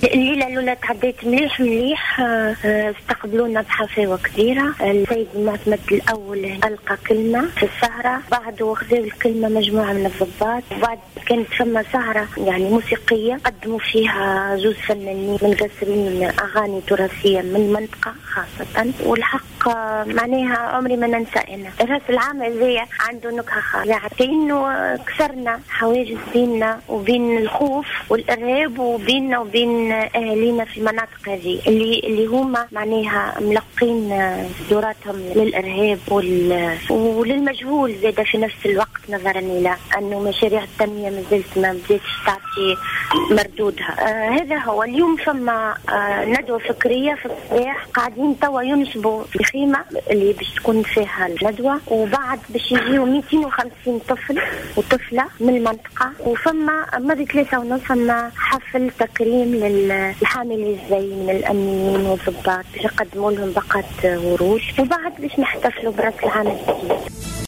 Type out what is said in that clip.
الليلة الأولى تعديت مليح. استقبلونا بحفاوة كبيرة. السيد المعتمد الأول ألقى كلمة في السهرة، بعده خذوا الكلمة مجموعة من الضباط، وبعد كانت ثم سهرة يعني موسيقية قدموا فيها زوج فنانين منقسمين أغاني تراثية من المنطقة خاصة. والحق معناها عمري ما ننسى أنا راس العام هذايا عنده نكهة خاصة، يعني كأنه كسرنا حواجز بيننا وبين الخوف والإرهاب وبيننا وبين أهالينا في المناطق هذه اللي هما معناها ملقين دوراتهم للإرهاب وللمجهول زاد في نفس الوقت، نظرا إلى أنه مشاريع التنمية ما بدأتش تعطي مردودها. هذا هو اليوم ثم ندوة فكرية في الصباح، قاعدين توا ينصبوا بخيمة اللي باش تكون فيها الندوة، وبعد باش يجيوا 250 طفل وطفلة من المنطقة، وثم ماضي 3:30 ثم حفل تكريم للحاملي الزي من الأمنيين والضباط باش يقدموا لهم باقات ورود، وبعد باش نحتفلوا برأس العام الجديد.